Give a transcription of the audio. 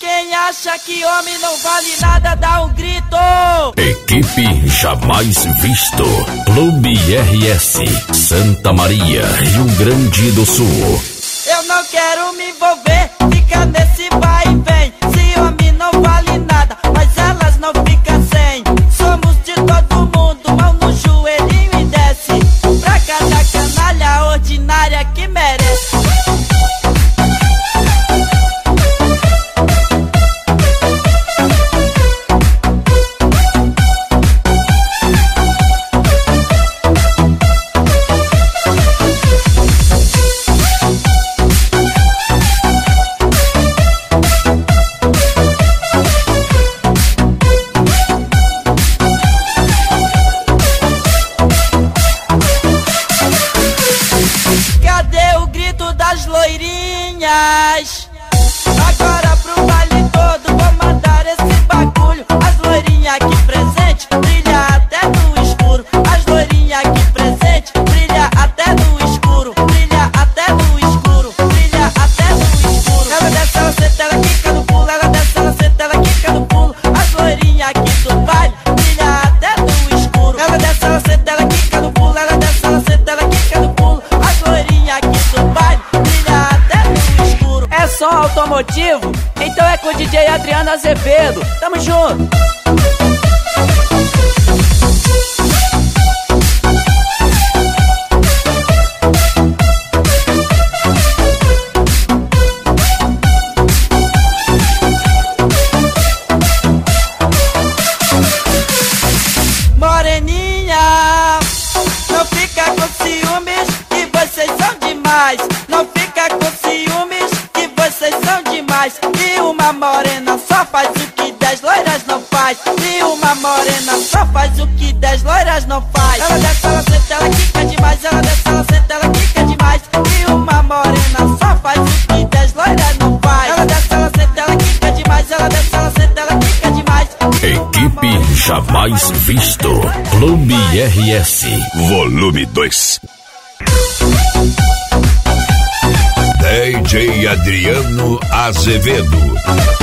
Quem acha que homem não vale nada, dá um grito. Equipe Jamais Visto. Clube RS. Santa Maria, Rio Grande do Sul. Eu não quero me envolver, fica nesse vai e vem. Se homem não vale nada, mas elas não ficam sem. Somos de todo mundo, mão no joelhinho e desce pra cada canalha ordinária que merece. Loirinhas, agora pro baile todo vou mandar esse bagulho. As loirinhas aqui presente brilha até no escuro. As loirinhas aqui presente brilha até no escuro. Brilha até no escuro. Brilha até no escuro. Ela desce, ela senta, ela quica no pulo. Ela desce, ela senta, ela quica no pulo. As loirinhas aqui do baile brilha até no escuro. Ela desce, ela senta, ela quica no pulo. Ela desce, ela senta, ela quica no pulo. As loirinhas aqui do baile brilha até no escuro. É só automotivo? Então é com o DJ Adriano Azevedo. Tamo junto. Moreninha, não fica com ciúmes que vocês são demais. Não fica com ciúmes que vocês são demais. E uma morena só faz o que 10 loiras não faz. E uma morena só faz o que 10 loiras não faz. Ela desce, ela senta, ela quica demais. Ela desce, ela senta, ela quica demais. E uma morena só faz o que 10 loiras não faz. Ela desce, ela senta, ela quica demais. Ela desce, ela senta, ela quica demais. Equipe Jamais Visto. Clube RS. Volume 2. DJ Adriano Azevedo.